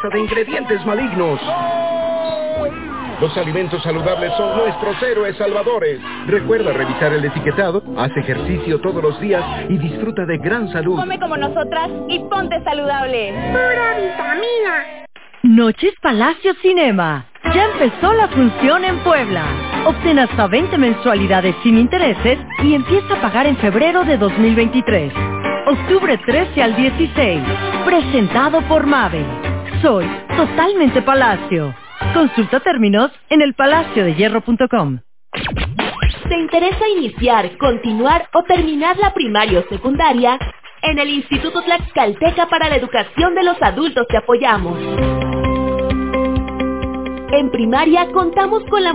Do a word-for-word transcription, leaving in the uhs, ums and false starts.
basta de ingredientes malignos. Los alimentos saludables son nuestros héroes salvadores. Recuerda revisar el etiquetado, haz ejercicio todos los días y disfruta de gran salud. Come como nosotras y ponte saludable. ¡Pura vitamina! Noches Palacio Cinema. Ya empezó la función en Puebla. Obtén hasta veinte mensualidades sin intereses y empieza a pagar en febrero de dos mil veintitrés. Octubre trece al dieciséis. Presentado por Mave. Soy totalmente Palacio. Consulta términos en el palacio de hierro punto com. ¿Te interesa iniciar, continuar o terminar la primaria o secundaria? En el Instituto Tlaxcalteca para la Educación de los Adultos te apoyamos. En primaria contamos con la